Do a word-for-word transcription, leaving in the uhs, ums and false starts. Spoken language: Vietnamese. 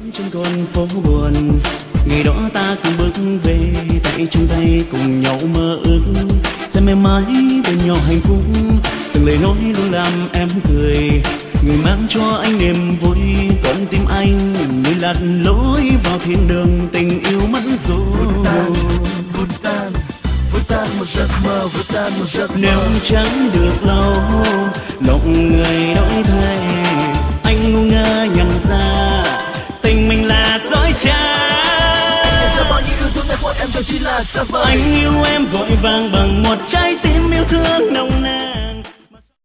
trên con phố buồn, ngày đó ta cùng bước về, tay trong tay cùng nhau mơ ước, sẽ mãi mãi bên nhau hạnh phúc. Từng lời nói luôn làm em cười, người mang cho anh niềm vui, con tim anh như lặn lối vào thiên đường tình yêu mất rồi. Vụt tan, vụt tan một giấc mơ, vụt tan một giấc mơ. Nếu chẳng được lâu, lòng người đổi thay, anh ngu ngơ nhận ra tình mình là dối trá. Bao nhiêu yêu thương em em cho chỉ là xa vời. Anh yêu em vội vàng bằng một trái tim yêu thương nồng nàn.